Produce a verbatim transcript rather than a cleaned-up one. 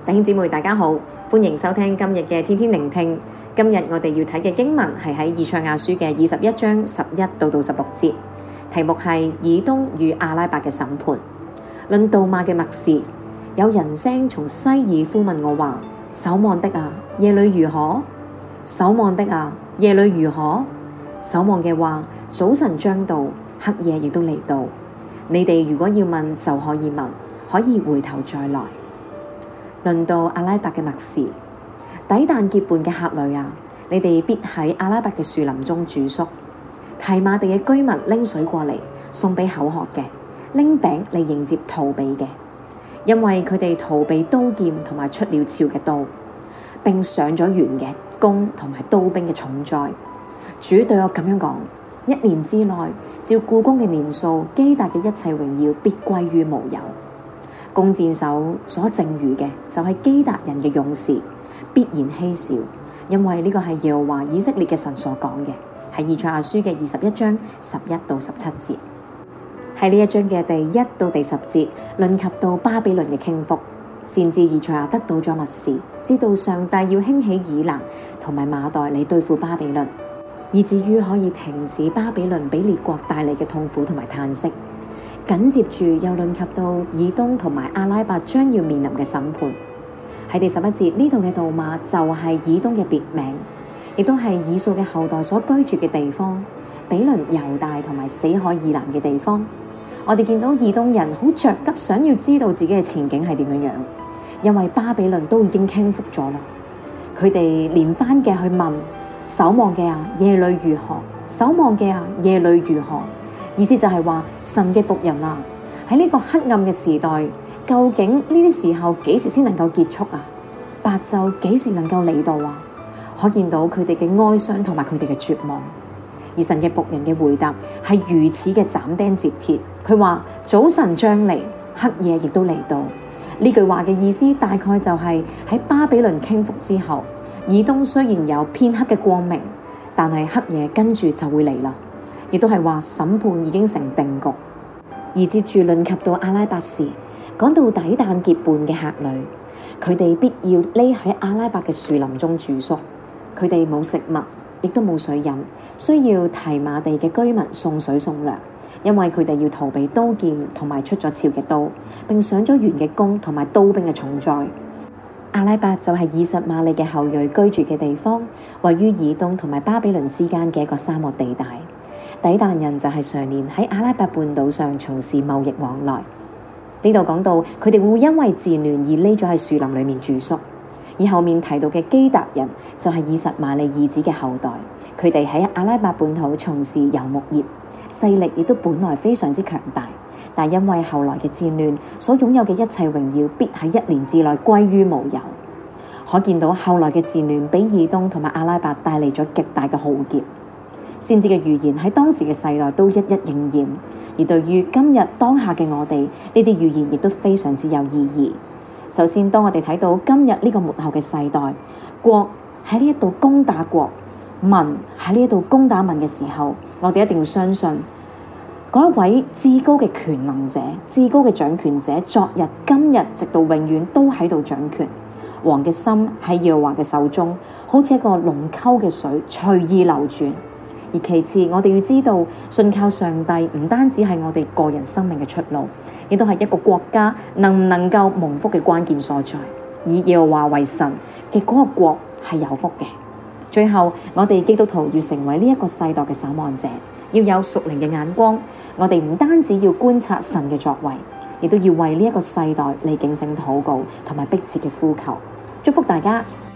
弟兄姊妹大家好，歡迎收聽今日嘅天天聆聽。今日我哋要睇嘅經文係喺以賽亞書嘅二十一章十一到到十六節，題目係以東與阿拉伯嘅審判。論杜馬嘅默示，有人聲從西珥呼問我話：守望的啊，夜裏如何？守望的啊，夜裏如何？守望嘅話，早晨將到，黑夜亦都嚟到。你哋如果要問，就可以問，可以回頭再來。論到阿拉伯嘅默示，抵但結伴嘅客旅啊，你哋必喺阿拉伯嘅樹林中住宿。提馬地嘅居民拎水過嚟送俾口渴嘅，拎餅嚟迎接逃避嘅，因為佢哋逃避刀劍同埋出了鞘嘅刀，並上咗弦嘅弓同埋刀兵嘅重載。主對我咁樣講：一年之內，照雇工嘅年數，基達嘅一切榮耀必歸於無有。弓箭手所剩餘嘅就係基達人嘅勇士，必然稀少，因為呢個係耶和華以色列嘅神所講嘅，係以賽亞書嘅二十一章十一到十七節。喺呢一章嘅第一到第十節，論及到巴比倫嘅傾覆，先知以賽亞得到咗默示，知道上帝要興起以攔同埋馬代嚟對付巴比倫，以至於可以停止巴比倫俾列國帶嚟嘅痛苦同埋嘆息。緊接住又論及到以東同埋阿拉伯將要面臨嘅審判。喺第十一節呢度嘅杜馬就係以東嘅別名，亦都係以掃嘅後代所居住嘅地方，比鄰猶大同埋死海以南嘅地方。我哋見到以東人好着急，想要知道自己嘅前景係點樣樣，因為巴比倫都已經傾覆咗啦。佢哋連番嘅去問：守望嘅啊，夜裏如何？守望嘅啊，夜裏如何？意思就係話神嘅僕人啊，喺呢個黑暗嘅時代，究竟呢啲時候幾時先能夠結束啊？白晝幾時能夠嚟到啊？可見到佢哋嘅哀傷同埋佢哋嘅絕望。而神嘅僕人嘅回答係如此嘅斬釘截鐵，佢話早晨將嚟，黑夜亦都嚟到。呢句話嘅意思大概就係喺巴比倫傾覆之後，以東雖然有片刻嘅光明，但係黑夜跟住就會嚟啦。亦都係話審判已經成定局。而接住論及到阿拉伯時，講到抵但結伴嘅客旅，佢哋必要匿喺阿拉伯嘅樹林中住宿，佢哋冇食物，亦都冇水飲，需要提馬地嘅居民送水送糧，因為佢哋要逃避刀劍同埋出咗鞘嘅刀，並上咗弦嘅弓同埋刀兵嘅重載。阿拉伯就係以實瑪利嘅後裔居住嘅地方，位於以東同埋巴比倫之間嘅一個沙漠地帶。抵但人就係常年喺阿拉伯半島上從事貿易往來。呢度講到佢哋會因為戰亂而匿咗喺樹林裏面住宿。而後面提到嘅基達人就係以實瑪利兒子嘅後代，佢哋喺阿拉伯本土從事遊牧業，勢力亦都本來非常之強大，但因為後來嘅戰亂，所擁有嘅一切榮耀必喺一年之內歸於無有。可見到後來嘅戰亂俾以東同埋阿拉伯帶嚟咗極大嘅浩劫。先知嘅預言喺當時嘅世代都一一應驗，而對於今日當下嘅我哋，呢啲預言亦都非常之有意義。首先，當我哋睇到今日呢個末後嘅世代，國喺呢一度攻打國，民喺呢一度攻打民嘅時候，我哋一定要相信嗰一位至高嘅權能者、至高嘅掌權者，昨日、今日直到永遠都喺度掌權。王嘅心喺耶和華嘅手中，好似一個龍溝嘅水，隨意流轉。而其次，我哋要知道，信靠上帝唔單止係我哋個人生命嘅出路，亦都係一個國家能唔能夠蒙福嘅關鍵所在。以耶和華為神嘅嗰個國係有福嘅。最後，我哋基督徒要成為呢一個世代嘅守望者，要有屬靈嘅眼光。我哋唔單止要觀察神嘅作為，亦都要為呢一個世代嚟警醒禱告同埋迫切嘅呼求。祝福大家。